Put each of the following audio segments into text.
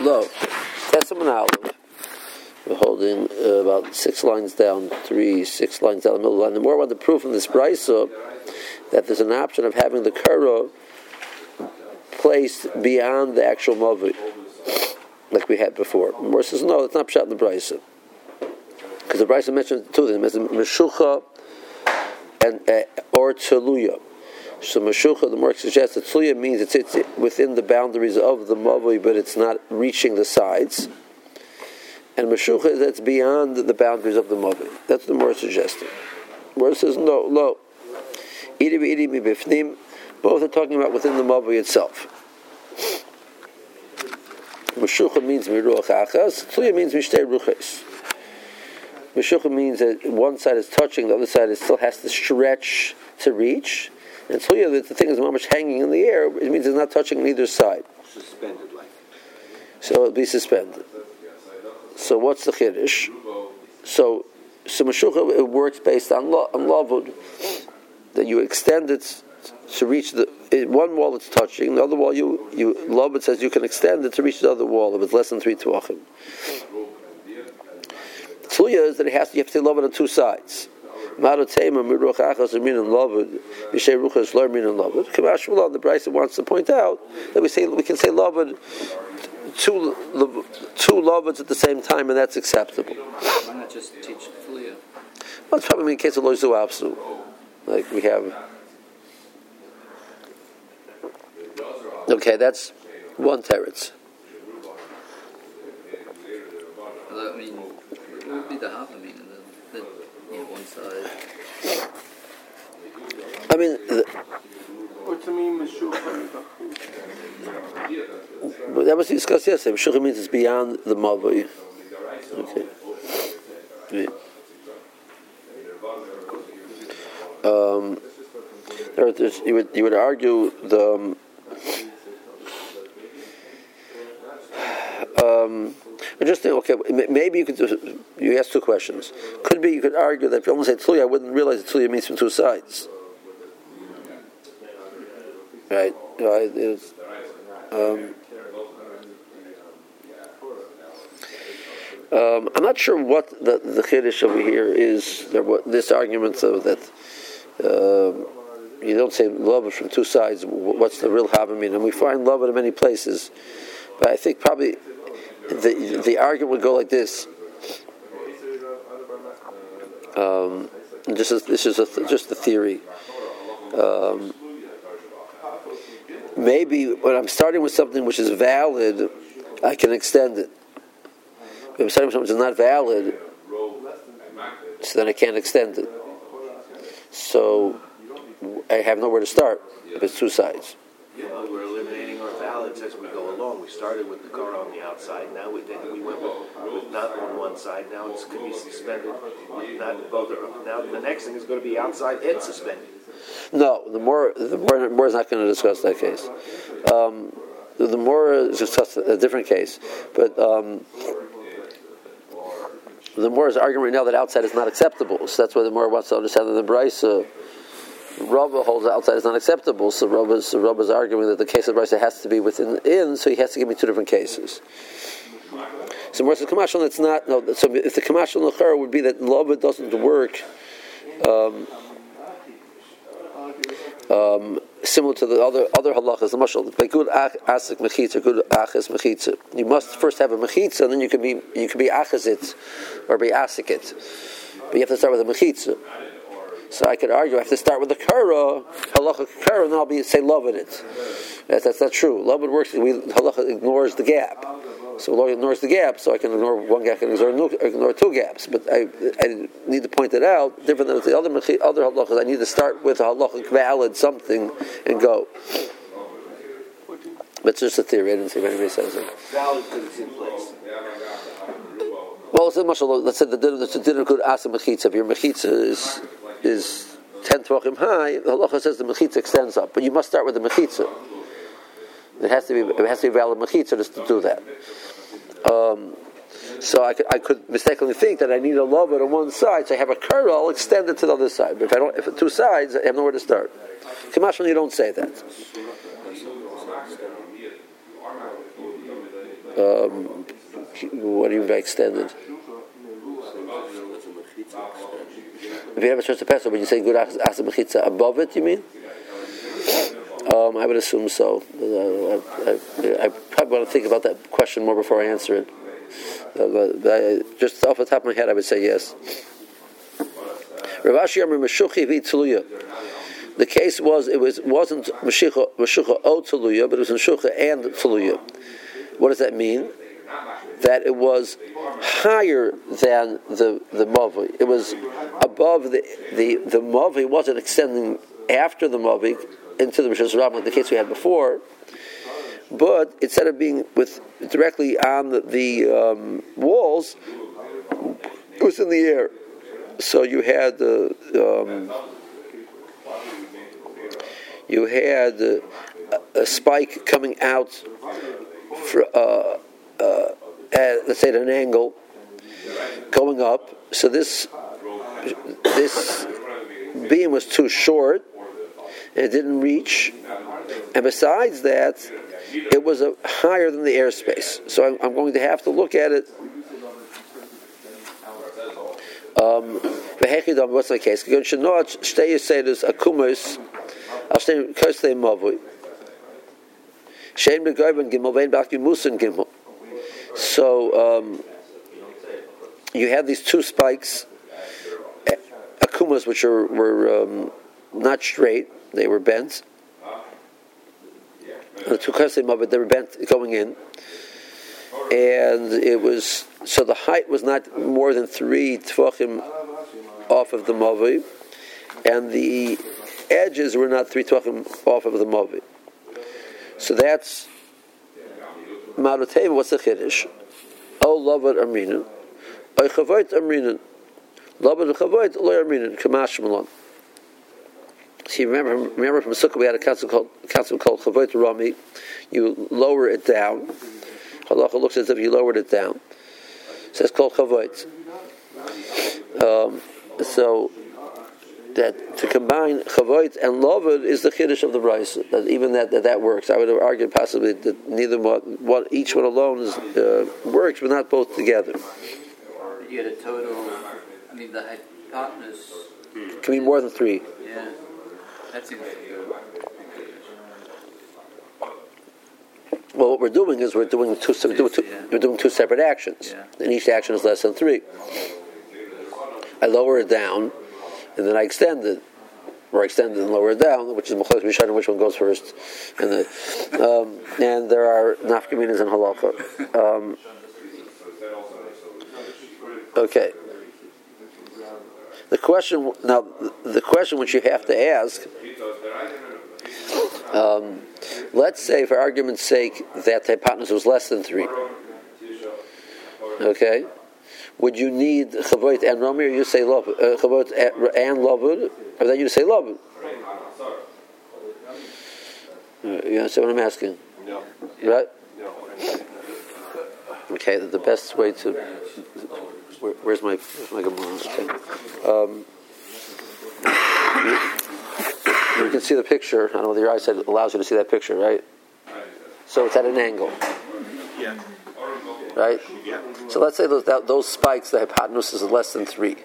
Lo. Tessim and Aleph. We're holding about 6 lines down, 6 lines down the middle line. The more about the proof in this brisa that there's an option of having the kara placed beyond the actual mavi, like we had before. The more says no, it's not pshat in the brisa, because the brisa mentions two of them: as meshucha and or tzeluya. So meshucha, the more suggests that tzeluya means it's within the boundaries of the mavi, but it's not reaching the sides. And meshucha is that's beyond the boundaries of the mavi. That's the more suggesting. Where says no, lo. Idi bifnim. Both are talking about within the mavi itself. Meshucha means miruach achas. Tzeluya means mishtei ruches. Meshucha means that one side is touching, the other side still has to stretch to reach. And tzeluya, that the thing is mamish hanging in the air, it means it's not touching on either side. Suspended like. So it'll be suspended. So what's the chiddush? So meshucha, it works based on lavud, that you extend it to reach one wall it's touching, the other wall lavud says you can extend it to reach the other wall if it's less than 3 tuachim. Tzeluya is that you have to say lavud on two sides. Marotema miruach achas min and lavud, mishay ruchas lar min and lavud. Kamashullah, the Brisa wants to point out that we can say lavud two lavuds at the same time, and that's acceptable. Why not just teach tzeluya? Well, it's probably in case of loizu absu, like we have. Okay, that's one teretz. I mean, what would be the half? I mean, one side. I mean, What's the mean meshucha? that was discussed yesterday. Meshucha means it's beyond the mavi. Okay. Yeah. You would argue the. Just think, okay, maybe you asked two questions. Could be you could argue that if you only say tzeluya, I wouldn't realize that tzeluya means from two sides. Right? I'm not sure what the chiddush over here is. This argument that you don't say love from two sides. What's the real havamina? And we find love in many places, but I think probably the argument would go like this. This is just a theory. Maybe when I'm starting with something which is valid, I can extend it. If I'm starting with something which is not valid, so then I can't extend it. So I have nowhere to start if it's two sides. We're eliminating our valids as we go along. We started with the car on the outside. Now we went with not on one side. Now it's going to be suspended. Not both are. Now the next thing is going to be outside and suspended. No, the more is not going to discuss that case. The more is discuss a different case, but the more is arguing right now that outside is not acceptable. So that's why the more wants to understand that the Brisa. Rabba holds outside is not acceptable, so Rabba's arguing that the case of Brisa has to be within, so he has to give me two different cases. So more says Kamashal, that's not, no, so if the Kamashal Lachar would be that Rabba doesn't work similar to the other halachas, the mashal, by good asik mechitza, good achas mechitza. You must first have a mechitza, and then you can be achazit or be asikit. But you have to start with a mechitza. So I could argue I have to start with the kara, halacha kara, and then I'll say love in it. That's not true. Love it works. Halacha ignores the gap. So law ignores the gap, so I can ignore one gap, I can ignore two gaps. But I need to point it out, different than the other halachas. I need to start with a halacha valid something and go. But it's just a theory. I didn't see if anybody says it. Valid because it's in place. Well, let's say the dinner could ask a mechitza. If your mechitza is 10 tvachim high, the halacha says the mechitza extends up, but you must start with the mechitza. It has to be valid mechitza just to do that. So I could mistakenly think that I need a lover on one side, so I have a curl, I'll extend it to the other side. But if it's two sides, I have nowhere to start. Kamashon, you don't say that. What do you mean by extended? If you have a church of Pesach, when you say good asa mechitza above it, you mean? I would assume so. I probably want to think about that question more before I answer it. Just off the top of my head, I would say yes. Rav Ashi Amar Meshuchi v'Tluya. The case wasn't Meshucha o Tluya, but it was Meshucha and Tluya. What does that mean? That it was higher than the Mavi. It was above the Mavi. It wasn't extending after the Mavi into the Rishus Rabbah, like the case we had before. But instead of being directly on the walls, it was in the air. So you had a spike coming out let's say at an angle, going up. So this beam was too short, and it didn't reach. And besides that, it was higher than the airspace. So I'm going to have to look at it. What's the case? So you had these two spikes, akumas, which were not straight; they were bent. The two kasei they were bent going in, and it was so the height was not more than 3 tefachim off of the mavi, and the edges were not 3 tefachim off of the mavi. So that's Maruteva. What's the chiddush? Oh, lavad amrinan, oh chavayt amrinan, lavad chavayt loy amrinan, kamash malon. See, remember from Sukkah we had a concept called Chavayt Rami. You lower it down. Halacha looks as if you lowered it down. It says called Chavayt. So that to combine Chavayt and Lovad is the Chiddush of the Brisa. That even that works. I would have argued possibly that neither one each one alone works, but not both together. You get a total. I mean, the hypotenuse can be more than 3. Yeah. That seems good. Well, what we're doing is we're doing two separate actions, and each action is less than 3. I lower it down, and then I extend it, or I extend it and lower it down, which is Mechilek B'Shanim, which one goes first, and there are nafkaminas and halacha. Okay. The question which you have to ask, let's say for argument's sake that the hypotenuse was less than 3. Okay? Would you need Chavayt and Rami, or you say Chavayt and Lavud, or then you say Lavud? You understand what I'm asking? No. Right? No. Okay, the best way to... Where's my Gemara? Okay. You can see the picture. I don't know whether your eyesight allows you to see that picture, right? So it's at an angle. Yeah. Right? Yeah. So let's say those spikes, the hypotenuse is less than 3.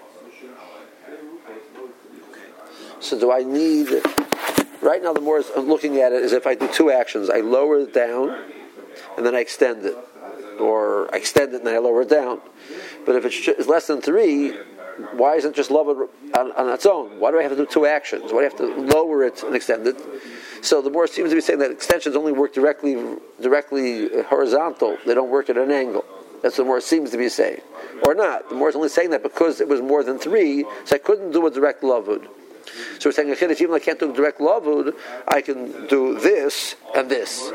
So do I need... Right now the more I'm looking at it is if I do 2 actions. I lower it down and then I extend it. Or I extend it and then I lower it down. But if it's less than 3, why isn't it just lower on its own? Why do I have to do 2 actions? Why do I have to lower it and extend it? So the more seems to be saying that extensions only work directly horizontal. They don't work at an angle. That's what the more seems to be saying. Or not. The more is only saying that because it was more than 3, so I couldn't do a direct lavud. So we're saying, even though I can't do a direct lavud, I can do this and this.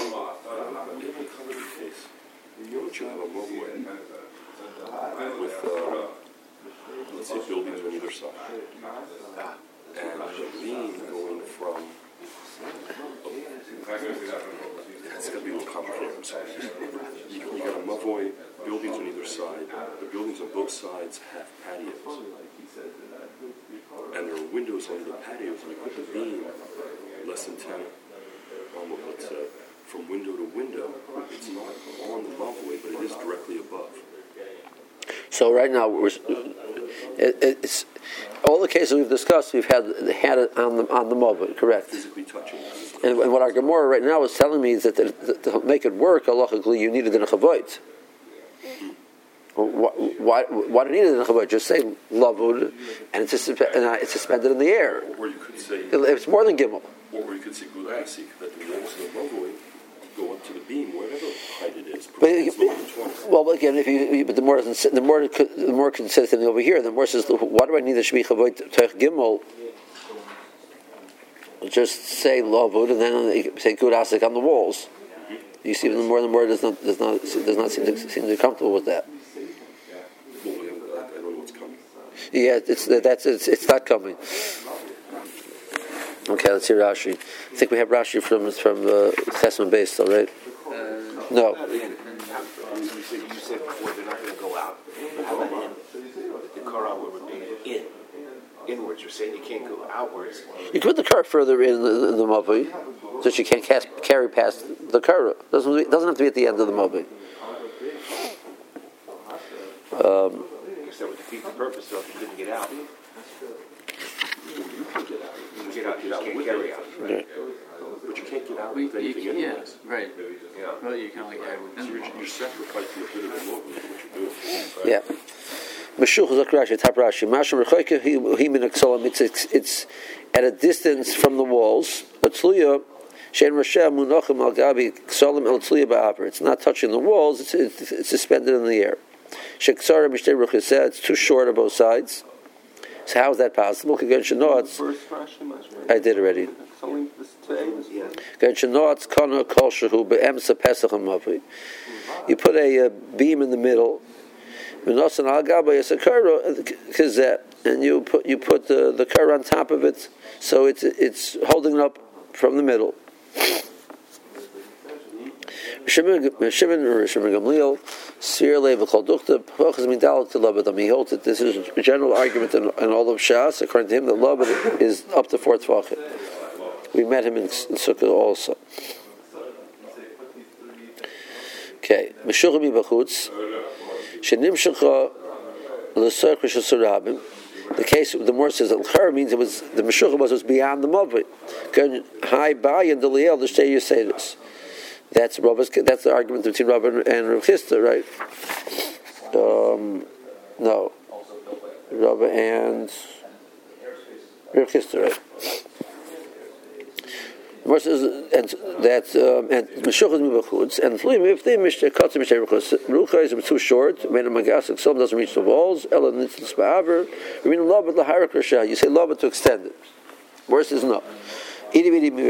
With, let's say, buildings on either side, and the beam going from, it's going to be a little complicated, I'm sorry. You got a mavoy, buildings on either side. The buildings on both sides have patios, and there are windows on the patios, and you put the beam less than 10, let's say from window to window. It's not on the mavoi, but it is directly above. So right now, it's all the cases we've discussed. We've had it on the mavoi, correct? Physically touching. And what our Gemara right now is telling me is that to make it work, halachically, you needed a chavod. Why do you need it in a chavod? Just say lavud, and it's suspended in the air. Or you could say it's more than gimel. Or you could say gudasik, that the walls of the mavoi go up to the beam, whatever height it is. But It's more than 20. well, again, but the more consistent over here, the more says, why do I need the shvi chavod to gimel? Just say lavud, and then say gudasik on the walls. You see, the more does not seem to be comfortable with that. Well, I don't know what's coming. Yeah, it's not coming. Okay, let's hear Rashi. I think we have Rashi from Chesman Beis, still, right? No. You said before they're not going to go out. How about in? The car out would be inwards. You're saying you can't go outwards. You can put the car further in the Mavoi, so that you can't carry past the car. Doesn't have to be at the end of the Mavoi. I guess that would defeat the purpose, though, if you couldn't get out. You can get out. You can get out, you just can't carry out. Right. But you can't get out We, with anything yeah, anyways. right. Yeah. Well, you can only carry So within. you're sacrificing a bit of the movement to what you're doing. Yeah. Mashuch Rashi, Tap Rashi. Mashu Rechoike he min aksolam. It's at a distance from the walls. Atzluya shein Rashem munachim al gabi ksolam el tzluya ba'aper. It's not touching the walls. It's suspended in the air. Sheksara mishtei ruchaseh. It's too short on both sides. So how is that possible? I did already. You put a beam in the middle, and you put the curr on top of it, so it's holding it up from the middle. Shimon Gamliel, he holds that this is a general argument in all of Shas. According to him, the Laban is up to 4 Tvachim. We met him in Sukkah also. Okay, Meshucha Mibachutz, Shenimshecha L'Sorch Rishon. The case, the more says that L'Char means it was the Meshucha was beyond the Mavoi. High by and the Liel the Shtei Yiseidos. That's the argument between Rabbi and Rav Chisda, right? No, Rabbi and Rav Chisda, right? More says, and that's and Meshuchas Mibachutz and Fluim if they Mishtei Katzim Mishtei Ruchos are too short. Made a magasik some doesn't reach the walls. Ela Nitzis Ba'aver. We mean love with Laharak Rasha. You say love to extend it. Worse is no. Both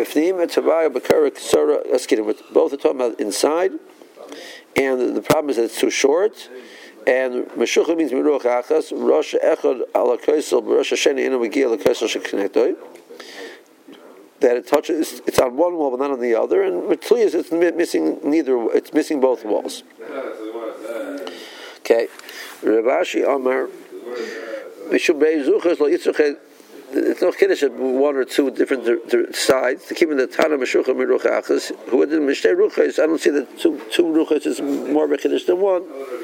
are talking about inside, and the problem is that it's too short. And Meshucha means Miruach Achas, Rosh Echad ala Kaisel, Rosh Hasheni Inu Megi ala Kaisel Sheknektoi. That it touches, it's on one wall but not on the other, and Mitli is it's missing neither. It's missing both walls. Okay, Ravashi Amar Mishum Beizuchas Lo Yitzchak. It's no kiddush at one or two different sides. To keep in the Tana Meshucha Miruch Achas, who did Mishtei Ruchos, I don't see that two Ruchos is more of a kiddush than one.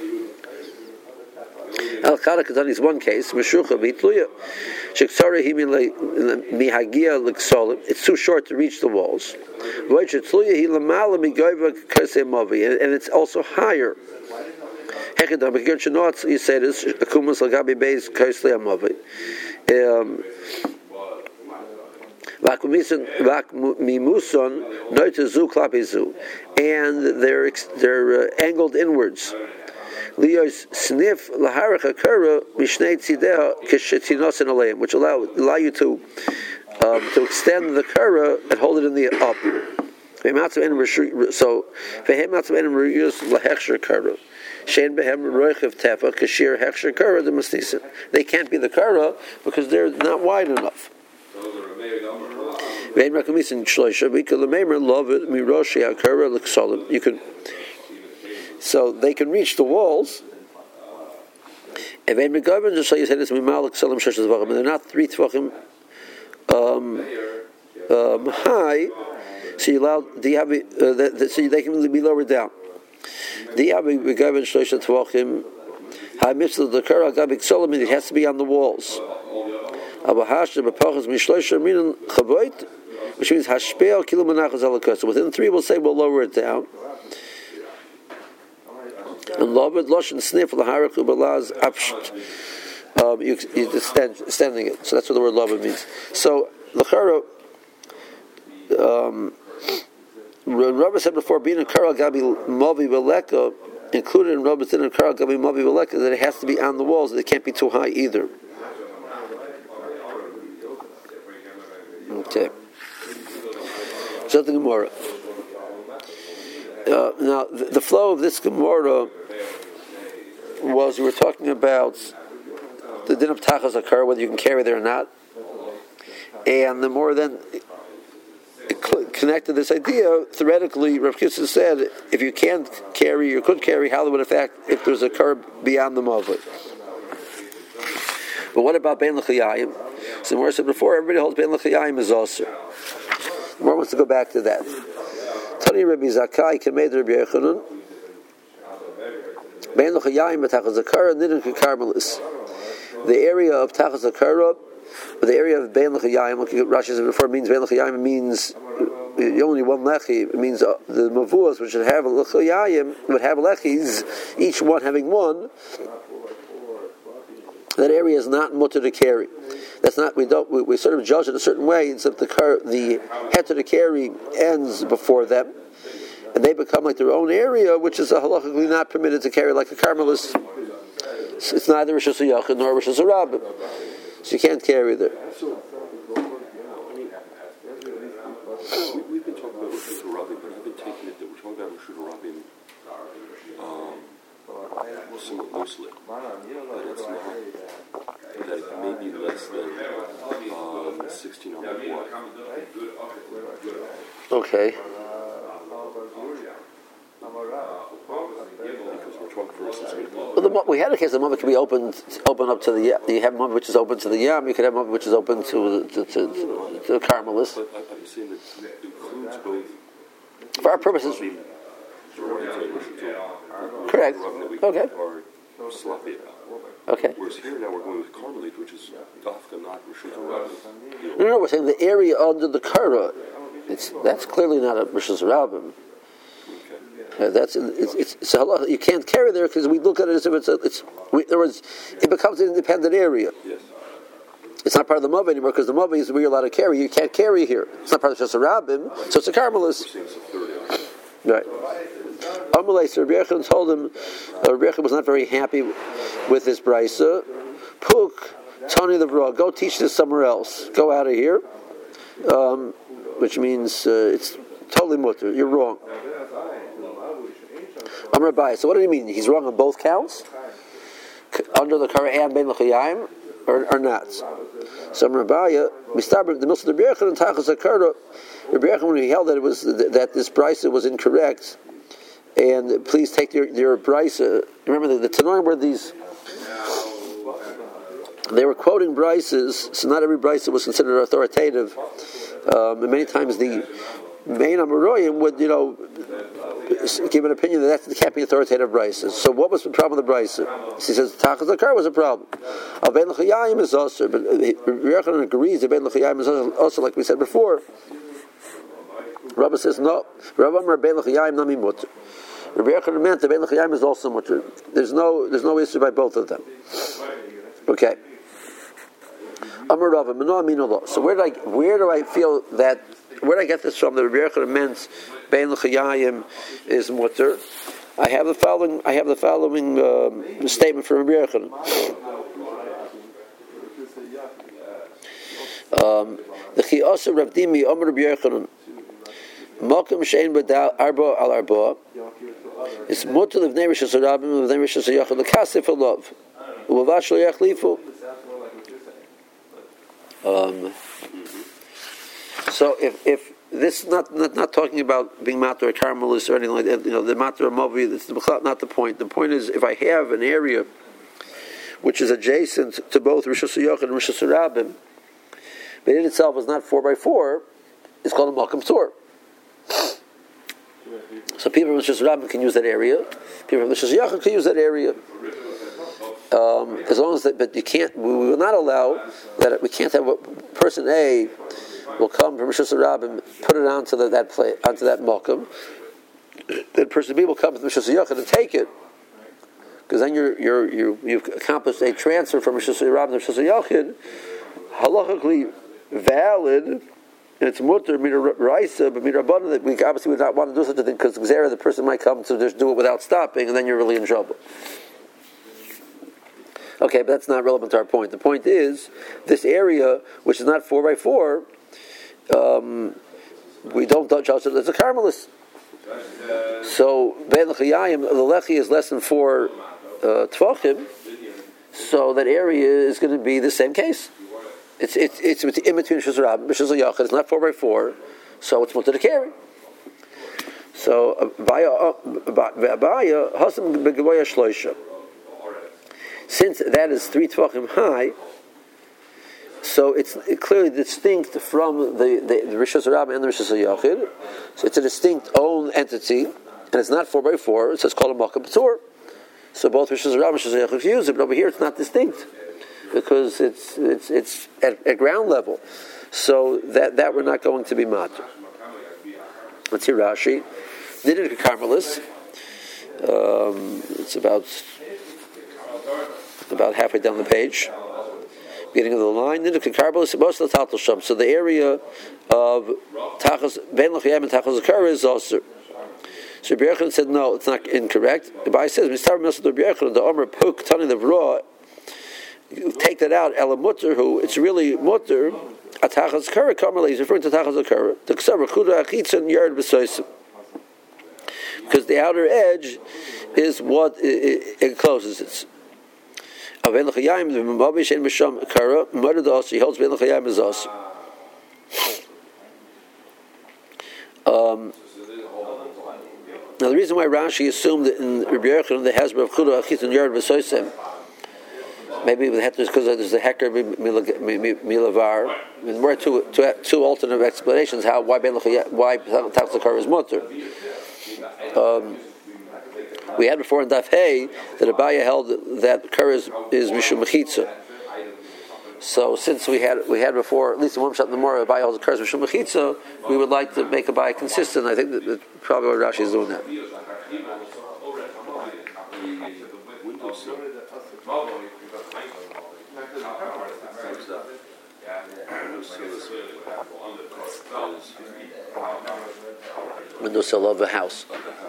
Al Chada Katan is one case. Meshucha B'Itluya Sheksara Himin Mihagia L'Ksolim. It's too short to reach the walls. V'Itluya Hi Lamala Migoyva Kasei Mavi, and it's also higher. Hekadam B'Gern Shenot you say this Akumas Lagabi Beis Kaisei Mavi. And they're angled inwards. Which allow you to extend the kara and hold it in the up. So they can't be the kara because they're not wide enough. You can, so they can reach the walls. And they're not 3 Tvachim high. So you allow so they can be lowered down. It has to be on the walls. Which means within 3 we'll say we'll lower it down. And Lovid Loshin Sniff Laharak Ubalaz Apsht. You're extending it. So that's what the word Lovid means. So Lachara Rabbi said before, being a Karal Gabi Mavi Beleka, included in Rabbi Din and Karal Gabi Mavi Beleka, that it has to be on the walls, that it can't be too high either. Okay. So the Gemara. Now, the flow of this Gemara was, we were talking about the din of Tachas Akar, whether you can carry there or not. And the more then connected this idea, theoretically, Rav Kitzur said, if you can't carry, you could carry, how would affect if there's a curb beyond the Mavli. But what about Bein L'Chayayim? So Mor said before, everybody holds Bein L'Chayayim is also. Mor wants to go back to that. Tani Rabbi Zakai Kamed Rabbi Yochanan Bein L'Chayayim B'Tachas Zakara Nidin K'Karmelis. The area of Tachas Zakara, but the area of Bein L'Chayayim, looking at Rashi said before, means Bein L'Chayayim means only one lechi. It means the mavuas which should have l'chayayim would have lechis, each one having one. That area is not mutter to carry. That's not. We sort of judge it a certain way, instead the heter to carry ends before them, and they become like their own area, which is halachically not permitted to carry like a Carmelis. It's neither Rishus Yachid nor Rishus Rabbim, so you can't carry there. We've been talking about Rishus Rabbim, but I've been taking it that we're talking about Rishus Rabbim somewhat loosely. That it's not, that it may be less than 1600 watt. Okay. Because we're talking, for instance, well, we had a case the moment can be open up to the you have a moment which is open to the yam. You could have a moment which is open to the Carmelis. But I'm saying that it includes both. For our purposes, correct. Okay. Are sloppy about. Okay. Whereas here now we're going with Carmelite, which is dafka, not Rishus Rabbim. No, we're saying the area under the Kara. That's clearly not a Rishus Rabbim. It's a halach. You can't carry there because we look at it as if it becomes an independent area. Yes. It's not part of the Mavi anymore because the Mavi is where you're allowed to carry. You can't carry here. It's not part of Rishus Rabbim, so it's a Carmelis. Right. Amalei, so Rabbi Yochanan told him, Rabbi Yochanan was not very happy with this brisa. Puk, Tony the Bra, go teach this somewhere else. Go out of here. Which means it's totally mutter. You're wrong. Amar Abaye. So what did he mean? He's wrong on both counts? Under the Kara and Bein L'Chayayim? Or not? So Amar Abaye, Mistabrim, the Milsa Rabbi Yochanan Tachas Akara, Rabbi Yochanan, when he held that it was that this brisa was incorrect, and please take your brisa. Remember the Tanoim were these. They were quoting brises, so not every brisa was considered authoritative. And many times the main Amoroyim would, give an opinion that can't be authoritative brises. So what was the problem with the brisa? He says Tachas Zakar was a problem. Bein L'Chayayim is also, but Rabbi Yochanan agrees that Bein L'Chayayim is also, like we said before. Rabbi says no. Rabbi Amar Bein L'Chayayim nami mutter. Rabbi Yochanan meant that Bein L'Chayayim is also mutter. There's no issue by both of them. Okay. Amar Rava Mano Amino Lo. So where do I feel that? Where do I get this from? That Rabbi Yochanan meant Bein L'Chayayim is mutter. I have the following statement from Rabbi Yochanan. The Chiyasa Rav Dimi Amar Rabbi Yochanan. Malkum shein b'da arba al arba. It's mutter l'vnei Rishus Rabbim l'vnei Rishus Yachid l'kasif alav u'avash lo yachlifu. So if this is not talking about being matter or Carmelis or anything like that, the matter or Mavi, that's not the point. The point is if I have an area which is adjacent to both Rishus Yachid and Rishus Rabbim, but in itself is not 4x4, it's called a Malkum Tzur. So people from Rishus Rabbim can use that area. People from Rishus Yachid can use that area. As long as but you can't. We will not allow that. We can't have person A will come from Rishus Rabbim, put it onto that plate, onto that malkum. Then person B will come from Rishus Yachid and take it, because then you've accomplished a transfer from Rishus Rabbim to Rishus Yachid, halachically valid, and it's mutter mina raisa, but mina rabbanan that we obviously would not want to do such a thing, because Gzera, the person might come to just do it without stopping, and then you're really in trouble. Okay, but that's not relevant to our point. The point is, this area, which is not 4x4, we don't judge it as a Carmelist. So, Ben L'chayayim, the Lechi is less than 4 Tvachim, so that area is going to be the same case. It's in between Rishus Rabbim, Rishus Yachid, it's not 4x4, so it's mutter to carry. So, Abaya Hasam Begavoya Shloisha. Since that is 3 Tvachim high, so it's clearly distinct from the Rishus Rabbim and the Rishus Yachid. So it's a distinct own entity, and it's not 4x4. So it's called a Makom Patur. So both Rishus Rabbim and Rishus Yachid use it, but over here it's not distinct because it's at ground level. So that we're not going to be matter. Let's hear Rashi. Nidin Carmelis. It's about halfway down the page. Beginning of the line, so the area of Tachas Ben L'chayim and Tachas Zakar is also. So Rabbi Yochanan said no, it's not incorrect. The Bible says, "Mistar Mistar Rabbi Yochanan the Omer Puk Tani the V'ra." Take that out, Ela Mutter, who it's really Mutter. Atachas Zakar Kamerle is referring to Tachas Zakar. The Ksav Rakuda Achitzon Yard B'Soisim, because the outer edge is what it encloses it. He holds Ben L'chayim as us. Now the reason why Rashi assumed that in Rabbi Yochanan the Hezbollah of Chudah Achit and Yard V'Soisem, maybe because there's a Heker Milavar. There were two alternative explanations why Tachas Zakar is mutter. We had before in Daf Hey that Abaya held that Kar is Mishum Mechitza. So since we had before, at least in one shot in the Morah, Abaya holds Kar is Mishum Mechitza, we would like to make Abaya consistent. I think that's probably what Rashi is doing that. Windowsill of a house.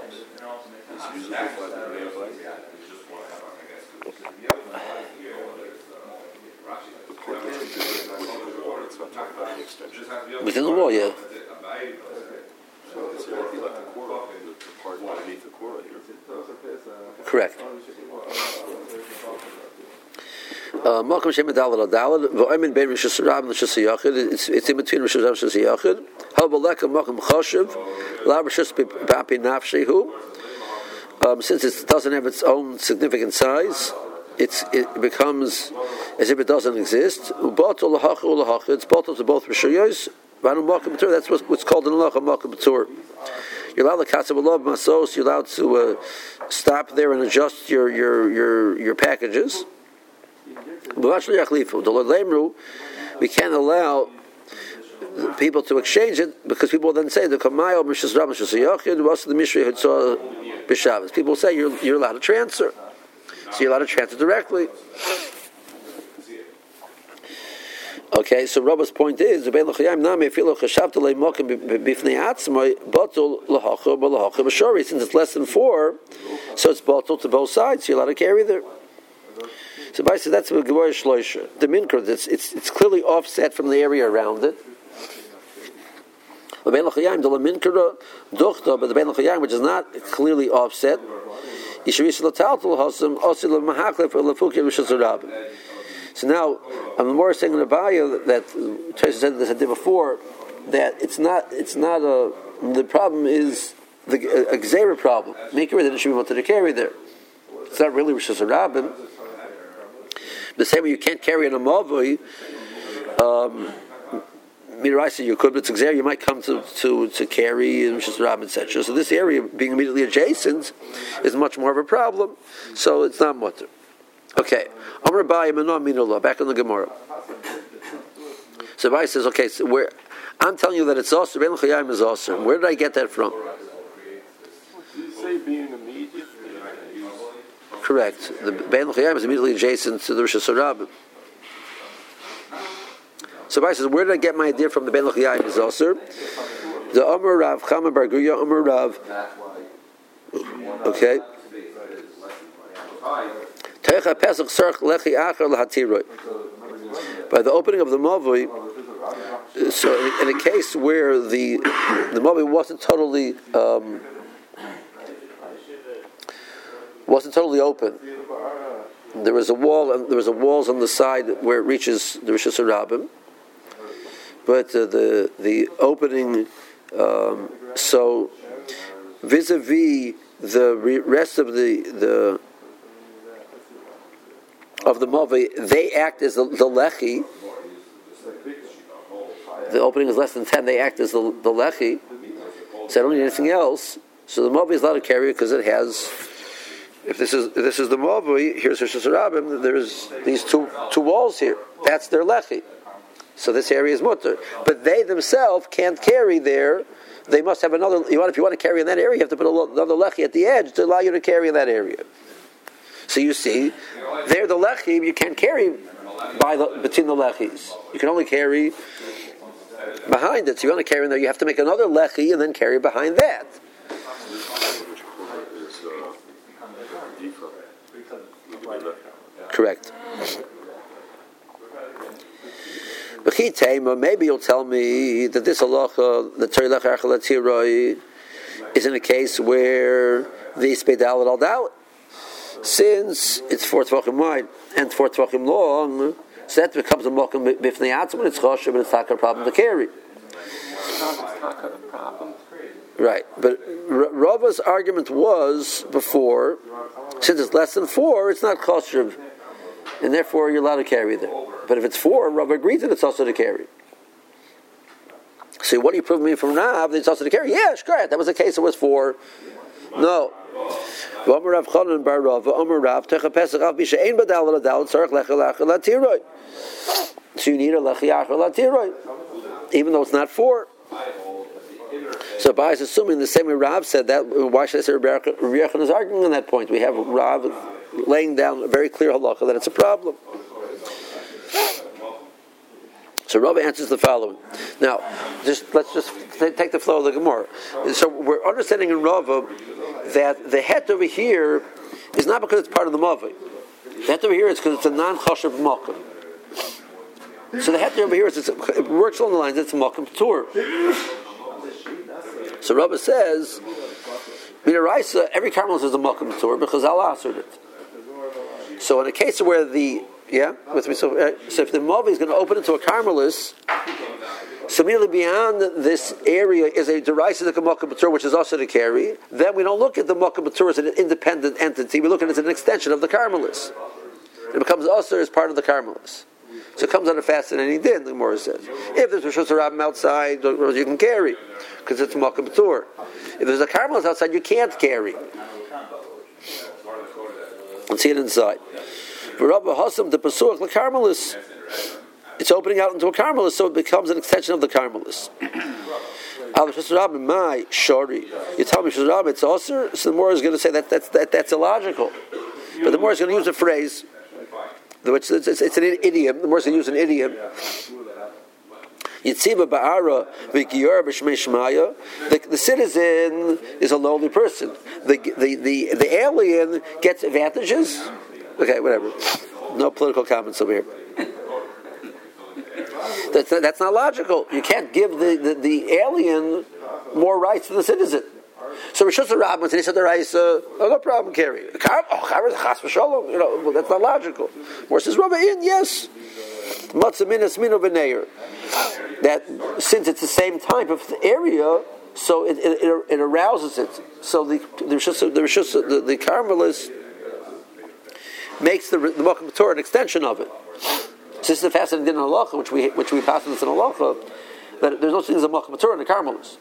Within the wall, yeah. So it's like the part underneath the core right here. Correct. Malcolm Shemed Dalad Dalad. V'oimin bein Rishus Rabbim Rishus Yachid. It's in between Rishus Rabbim and Rishus Yachid. Habaleka Malcolm Choshev. La Rishus Papi Nafshehu. Since it doesn't have its own significant size, it becomes as if it doesn't exist. It's bottled to both Rishuyos. That's what's called an halacha Makom Patur. You're allowed to kassav alav masos. You're allowed to stop there and adjust your packages. We can't allow people to exchange it because people will then say the kamayo mishas ram mishas yachid was the mishri hatzah b'shabbos. People say you're allowed to transfer, so you're allowed to transfer directly. Okay, so Rabba's point is since it's less than 4, so it's bottled to both sides. So you're allowed to carry there. So Bai says that's the Gemara Shloisha. The Minkra, it's clearly offset from the area around it. But the Ben L'chayim, which is not clearly offset, so now, I'm more saying in the Abaya that Teresa said this I did before, that it's not the problem is a Gzeira problem. Make it that it should be wanted to carry there. It's not really Rishus Rabbim. The same way you can't carry an Amavoi, Miraisa you could, but it's you might come to carry and Rishus Rab, etc. So this area being immediately adjacent is much more of a problem. So it's not mutter. Okay, Amar Abaye Mano Minullah. Back on the Gemara. So Abaye says, okay, so where I'm telling you that it's also Ben Chayim is also. Where did I get that from? You say being immediate. Correct. The Ben Chayim is immediately adjacent to the Rishus Rab. So Abaye says, where did I get my idea from the Ben Chayim is also? The Amar Rav Chama Bar Guya Amar Rav. Okay. By the opening of the Mavoi, so in a case where the Mavoi wasn't totally open, there was a wall and there was walls on the side where it reaches the Rishus Harabim, but the opening, so vis-a-vis the rest of the Mavoi, they act as the Lechi. The opening is less than 10, they act as the Lechi. So I don't need anything else. So the Mavoi is allowed to carry it because it has, if this is the Mavoi, here's Rishus Harabim, there's these two walls here. That's their Lechi. So this area is mutter. But they themselves can't carry there. They must have another, if you want to carry in that area, you have to put another Lechi at the edge to allow you to carry in that area. So you see, there the Lechi, you can't carry between the Lechis. You can only carry behind it. So you want to carry in there, you have to make another Lechi and then carry behind that. Correct. Maybe you'll tell me that this halacha, the Torah Lech Archel Atiroi, is in a case where the Speidal al Dalit. Since it's 4 tvachim wide and 4 tvachim long, so that becomes a mokum b'fnei atzma, it's choshev, but it's not a problem to carry. Right, but Rava's argument was before, since it's less than 4, it's not choshev, and therefore you're allowed to carry there. But if it's 4, Rava agrees that it's also to carry. So what do you prove me from Rav that it's also to carry? Yeah, sure, that was the case. It was 4. No. So you need a lechi achar latiroi, even though it's not 4. So Abaye is assuming the same way Rav said that. Why should I say Rabbi Yochanan is arguing on that point? We have Rav laying down a very clear halacha that it's a problem. So Rav answers the following. Now, let's just take the flow of the Gemara. So we're understanding in Rav that the het over here is not because it's part of the Mavoi. The het over here is because it's a non-choshev makom. So the het over here it works along the lines it's a makom tur. So Rav says, Miraisa, every Carmelis is a makom tur because Allah answered it. So in a case where so if the Mavoi is going to open into a Carmelis, so immediately beyond this area is a deraisa the Makom B'Tur, which is also to carry. Then we don't look at the Makom B'Tur as an independent entity. We look at it as an extension of the Carmelis. It becomes also as part of the Carmelis. So it comes out of fascinating din, the Gemara says. If there's a Rishus Harabim outside, you can carry, because it's Makom B'Tur. If there's a Carmelis outside, you can't carry. Let's see it inside. For Rabbi Hassam, the Pasuach, the Carmelis, it's opening out into a Carmelis, so it becomes an extension of the Carmelis. You tell me Rishus Harabim it's also, so the Gemara is going to say that's illogical. But the Gemara is going to use a phrase, which it's an idiom. The Gemara is going to use an idiom. Yitziba ba'ara v'giyor b'shmei shmaya. The citizen is a lowly person. The alien gets advantages. Okay, whatever. No political comments over here. That's not logical. You can't give the alien more rights than the citizen. So Rishus Harabim, when he said the rights, no problem, carry. That's not logical. Or says Rabbi yes. That since it's the same type of area, so it arouses it. So the Carmelis makes the Makom B'Tur an extension of it. This is the fascinating din halacha, which we pass on this in halacha, that there's no things of Malchim Torah in the Carmelis.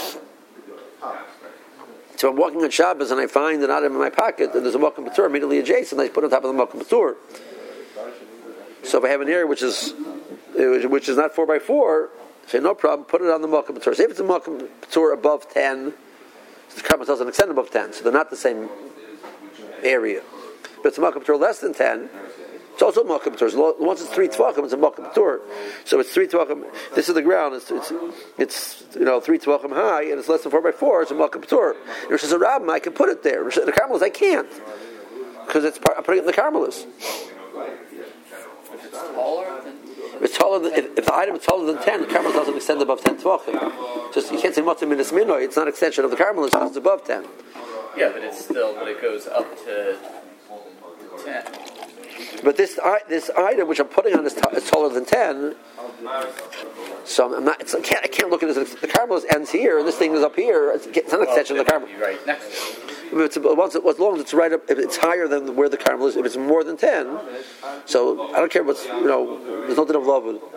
So I'm walking on Shabbos and I find an item in my pocket and there's a Malchim Torah immediately adjacent. I put it on top of the Malchim Torah. So if I have an area which is not 4x4, say no problem, put it on the Malchim Torah. Say if it's a Malchim Torah above 10, the Carmelis doesn't extend above 10, so they're not the same area. But it's a Malchim Torah less than 10. It's also a Malchim Torah. Once it's 3 Tvachim, it's a Malchim Torah. So it's 3 Tvachim. This is the ground. It's 3 Tvachim high, and it's less than 4x4. It's a Malchim Torah. Rosh Hashanah, I can put it there. The Carmelis, I can't, because I'm putting it in the Carmelis. If it's taller than... If the item is taller than 10, the Carmelis doesn't extend above 10 Tvachim. Just you can't say Matzah Minas Minoi. It's not an extension of the Carmelis because it's above 10. Yeah, but it goes up to 10. But this item which I'm putting on is taller than 10. So I'm not. I can't look at it as the Carmelis ends here, and this thing is up here. It's not an extension of the Carmelis. Right next to it. As long as it's right up, if it's higher than where the Carmelis, if it's more than 10, so I don't care what's, there's no din of love with it.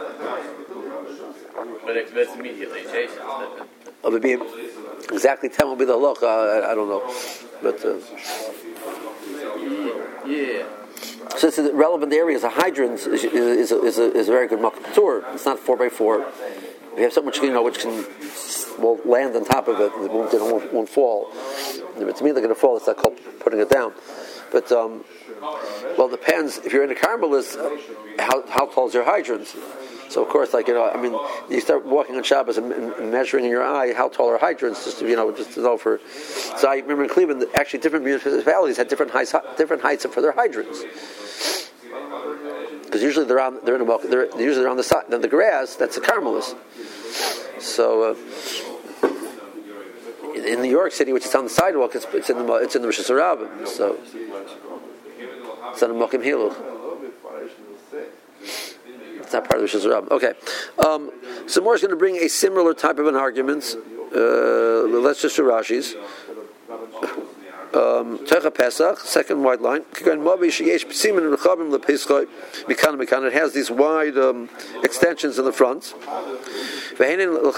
But it's immediately adjacent. Of it being exactly 10 will be the halacha. I don't know, but yeah. since the relevant area is a hydrant, is a very good Malchim Torah. It's not 4x4. If you have something which will land on top of it, it won't fall. If it's immediately going to fall, it's not called putting it down. But it depends. If you're in a Carmelis, how tall is your hydrant? So of course, you start walking on Shabbos and measuring in your eye how tall are hydrants, just to know for. So I remember in Cleveland, actually different municipalities had different heights for their hydrants, because usually they're usually on the side. Then the grass, that's the Carmelis. So in New York City, which is on the sidewalk, it's in the Rosh Hashanah. So it's on the Mokim Hiluch. It's not part of the Shazarab. Okay. So Moore is going to bring a similar type of an argument. Let's just do Rashi's. Techa Pesach, second white line. It has these wide extensions in the front. They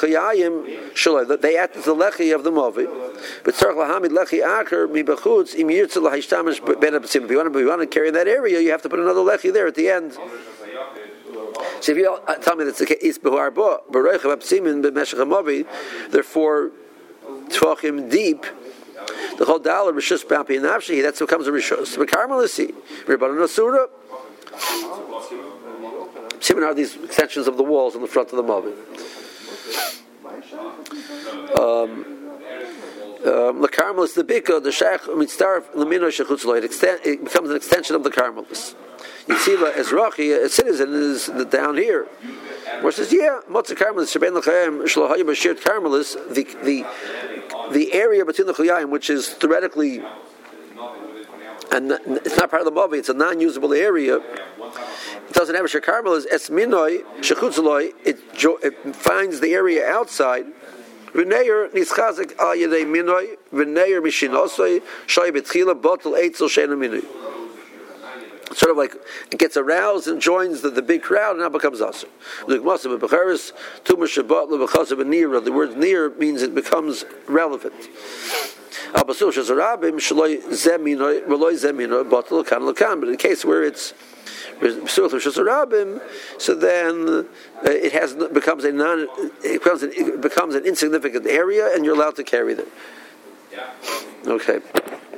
act as the lechi of the Movi. But if you want to carry in that area, you have to put another lechi there at the end. So if you tell me that's the case, they're 4 tvachim deep. The whole dollar rishus b'api nafshi. That's what comes a rishus. But Carmelisi, Rebbeinu Nasura. Siman are these extensions of the walls in the front of the Movi. The Carmelis, the Bika, the Sheikh Mitzarf Lamino Shechutzlo. It becomes an extension of the Carmelis. Yitzila Ezrachi, a citizen, is down here. Where it says, Motzah Carmelis, Sheben L'Chaim, Shlohayim Bashir Carmelis, the area between the Chayim, which is theoretically, and it's not part of the Movi, it's a non-usable area. It doesn't have a Shir Carmelis, Es Minoi, Shechutzloi, it finds the area outside. V'neir nischazik al yedei minoi, v'neir mishinosoi, shoy betchila botel eitzel shena minoi. Sort of like it gets aroused and joins the big crowd and now becomes aser. The word near means it becomes relevant. But in the case where it's so then it becomes an insignificant area and you're allowed to carry them. Okay.